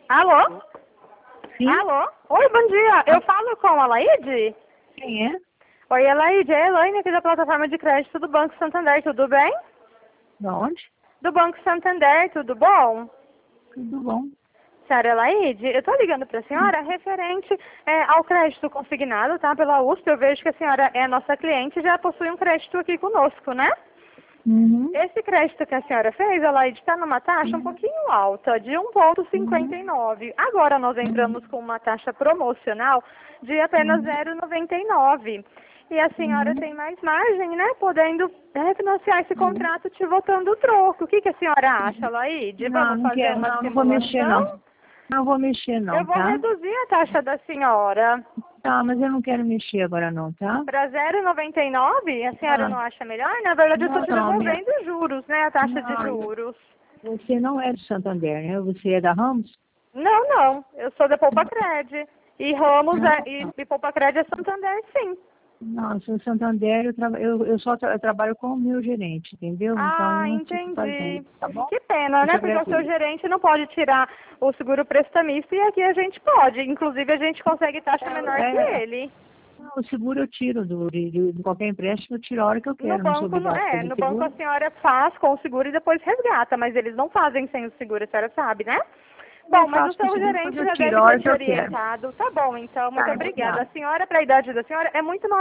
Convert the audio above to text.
Alô? Sim? Alô? Oi, bom dia. Eu falo com a Laide? Quem é? Oi, Laide. É a Elaine aqui da plataforma de crédito do Banco Santander. Tudo bem? Da onde? Do Banco Santander, tudo bom? Tudo bom. Senhora Laide, eu estou ligando para a senhora referente ao crédito consignado, tá? Pela USP. Eu vejo que a senhora é nossa cliente e já possui um crédito aqui conosco, né? Uhum. Esse crédito que a senhora fez, a Laide, está numa taxa um pouquinho alta, de 1,59. Agora nós entramos com uma taxa promocional de apenas 0,99. E a senhora tem mais margem, né? Podendo refinanciar esse contrato te voltando o troco. O que, que a senhora acha, Laide? Vamos Não fazer quero, uma não vou mexer simulação? não. Não vou mexer Eu não, vou tá? reduzir a taxa da senhora Tá, mas eu não quero mexer agora não, tá? para 0,99. A senhora não Ah, acha melhor? Na verdade, eu estou não, te não, devolvendo juros, né? A taxa de não, juros. você não é do Santander, né? Você é da Ramos? Não, não. Eu sou da Poupa-Cred. E Ramos Não, e Poupa-Cred é Santander, sim. não, sou Santander, eu só trabalho com o meu gerente, entendeu? Então eu Ah, não preciso fazer, entendi. tá bom? Que pena, Eu te né? Porque o seu agradeço. gerente não pode tirar o seguro prestamista e aqui a gente pode. Inclusive, a gente consegue taxa menor que ele. Não, o seguro eu tiro de qualquer empréstimo, eu tiro a hora que eu No quero, não sou banco, obrigado a fazer no banco a seguro. senhora faz com o seguro e depois resgata, mas eles não fazem sem o seguro, a senhora sabe, né? Eu Bom, mas o faço com o seu seguro, mas gerente eu já tiro deve a ter hora te que eu quero. orientado. Tá bom, então, muito Tá, obrigada. A obrigada. senhora, para a idade da senhora, é muito